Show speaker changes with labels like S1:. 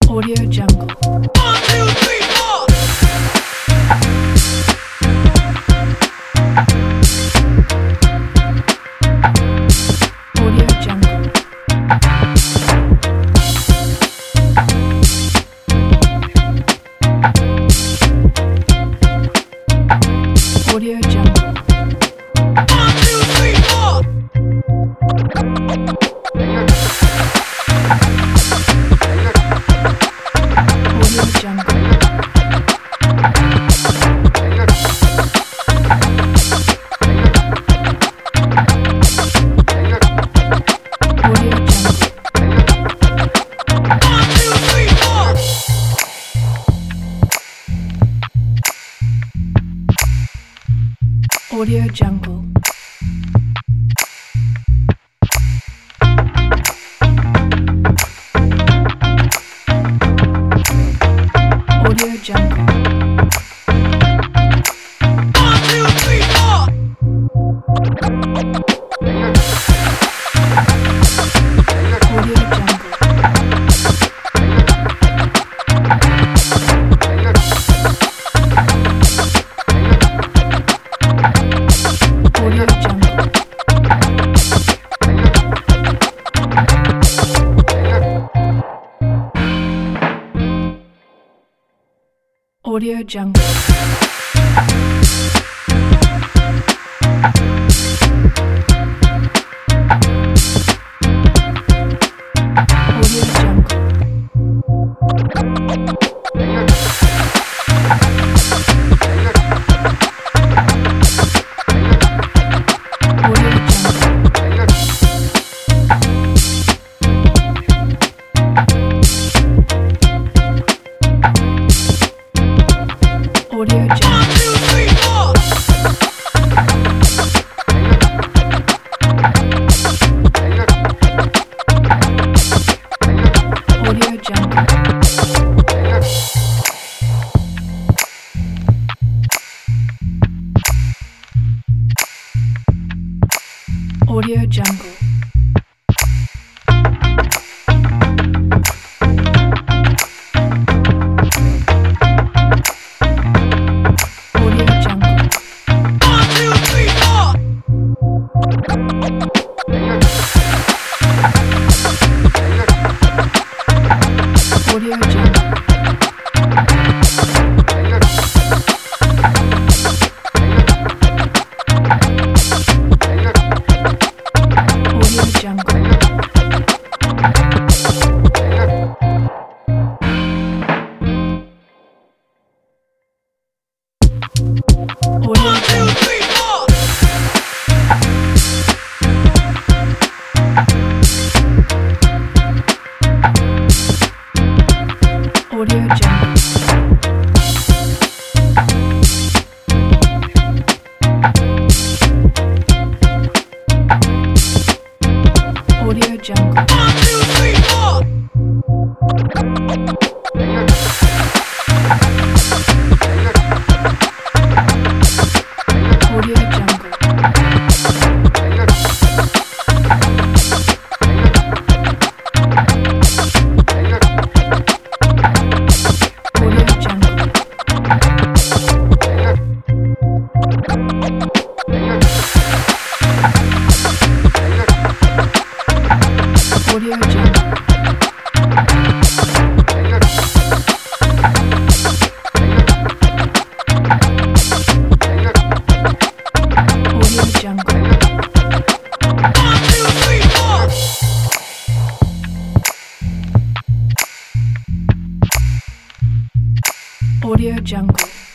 S1: Audio Jungle.
S2: 1, 2, 3, 4.
S1: Audio Jungle. Audio Jungle.
S2: 1, 2, 3, 4.
S1: Audio Jungle. Audio Jungle.
S2: 1, 2, 3, 4.
S1: Audio Jungle. Audio Jungle.
S2: 1, 2, 3, 4.
S1: Audio Jungle. Audio Jungle. Audio Jungle. Audio Jungle. Audio Jungle. Audio
S2: 1,
S1: Jungle.
S2: 2, 3, 4.
S1: Audio Jungle. Audio Jungle. Audio Jungle.
S2: 1, 2, 3, 4.
S1: Audio Jungle. Audio Jungle. Audio
S2: 1, 2,
S1: Jungle.
S2: 3, 4.
S1: Audio Jungle. Audio Jungle.
S2: 1, 2, 3, 4.
S1: Audio Jungle. Audio Jungle. Audio Jungle. Audio Jungle.
S2: 1, 2, 3, 4.
S1: Audio Jungle.